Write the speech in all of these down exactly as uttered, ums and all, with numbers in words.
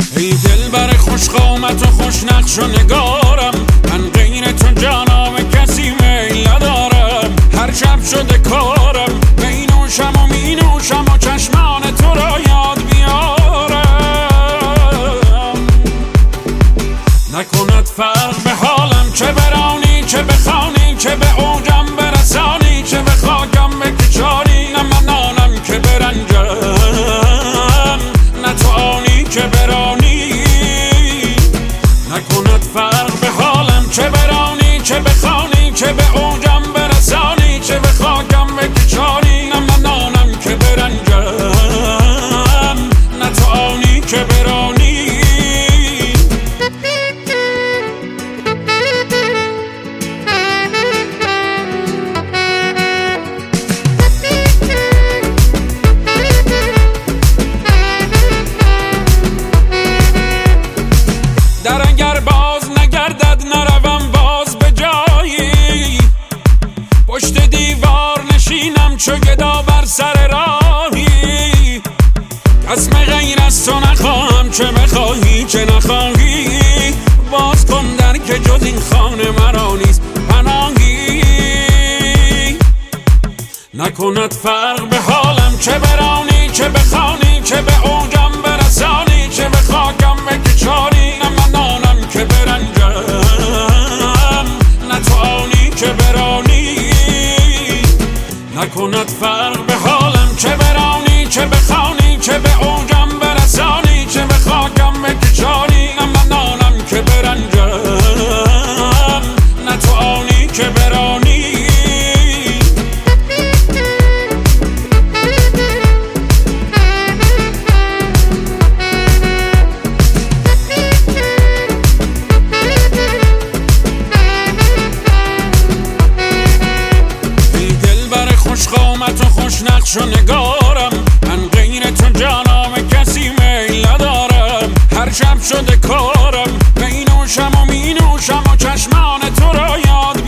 ای دلبر خوش قامت و خوش نقش و نگارم، من غیر تو جانا به کسی میل ندارم. هر شب شده کارم می نوشم و می نوشم و چشمان تو را یاد بیارم. نکند فرق به حالم، چه برانی چه بخوانی، چه به اوجم برسانی، چه به خاکم بکشانی. نه من آنم که برنجم، نه تو آنی که برانی. نکند فرق به حالم، چه برانی چه بخوانی، چه به اوجم برسانی، چه به خاکم بکشانی. نه من آنم که برنجم، نه تو آنی که برانی. در اگر باز نگردد نروم باز به جایی، پشت دیوار نشینم چو گدا بر سر راهی. کس غیر از تو نخواهم، چه بخواهی چه نخواهی. باز کن در که جز این خانه مرا نیست پناهی. نکند فرق به حالم، چه برانی چه بخوانی، چه به اوجم برسانی، چه به خاکم بکشانی. نه من آنم که برنجم، نه تو آنی که برانی. نکند فرق به حالم، چه برانی چه بخوانی، چه به اوجم برسانی، چه به خاکم بکشانی. نه من آنم که برنجم، نه تو آنی که برانی. خوش قامت و خوش نقش و نگارم، من غیر تو جانا به کسی میل ندارم. هر شب شده کارم می نوشم و می نوشم و چشمان تو را یاد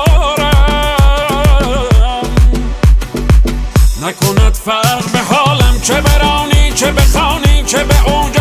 بیارم. نکند فرق به حالم، چه برانی چه بخوانی، چه به اوج